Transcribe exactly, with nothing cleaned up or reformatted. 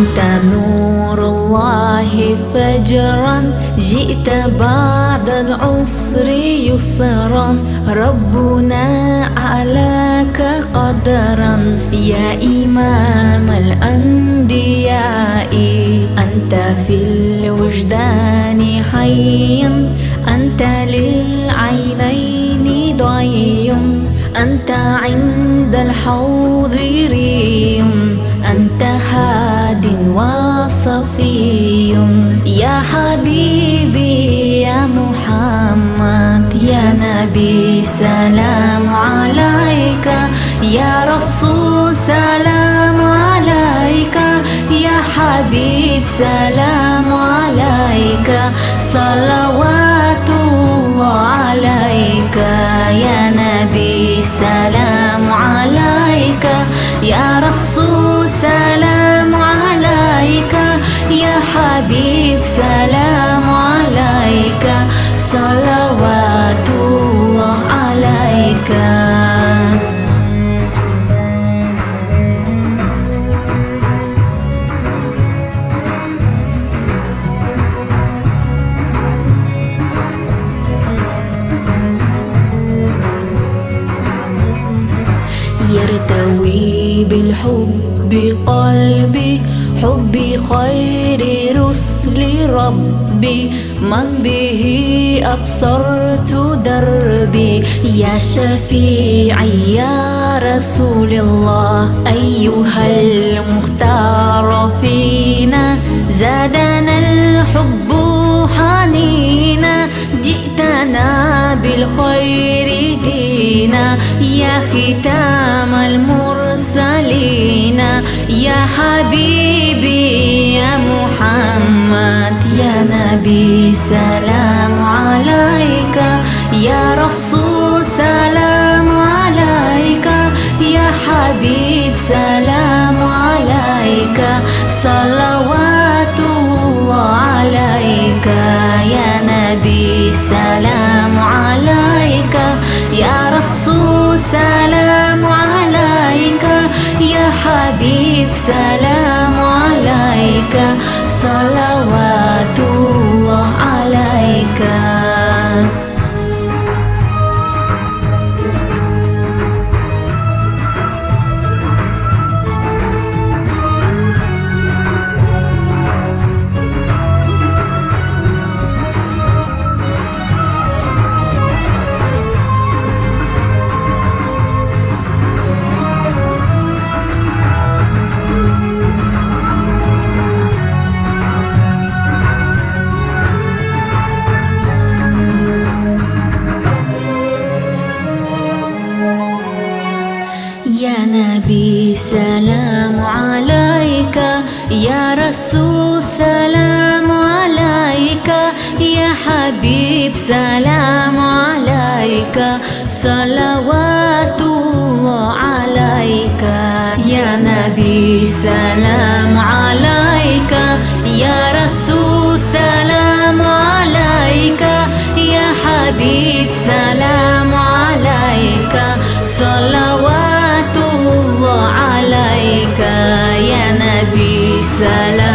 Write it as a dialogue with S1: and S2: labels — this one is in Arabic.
S1: أنت نور الله فجرا، جئت بعد العسر يسرا، ربنا أعلاك قدرا يا إمام الأنبياء. أنت في الوجدان حي، أنت للعينين ضي، أنت عند الحوض ري، أنت هاد وصفي يا حبيبي يا محمد يا نبي سلام عليك، يا رسول سلام عليك، يا حبيب سلام عليك، صلوات الله عليك يا نبي سلام عليك، يا رسول سلام عليك، يا حبيب سلام عليك، صلوات الله عليك. يرتوي بالحب قلبي، حب خير رسل ربي، من به أبصرت دربي، يا شفيعي يا رسول الله، أيها المختار فينا، زادنا الحب حنينا، جئتنا بالخير دينا، يا ختام المرسلين، يا حبيبي يا محمد يا نبي سلام عليك، يا رسول سلام عليك، يا حبيب سلام عليك، صلوات الله عليك يا نبي سلام عليك، يا رسول سلام عليك، يا حبيب سلام عليك، صلوات الله عليك. يا نبي سلام عليك، يا رسول سلام عليك، يا حبيب سلام عليك، صلوات الله عليك. يا نبي سلام عليك، يا رسول سلام عليك، يا حبيب سلام عليك، صلوات الله عليك يا نبي سلام.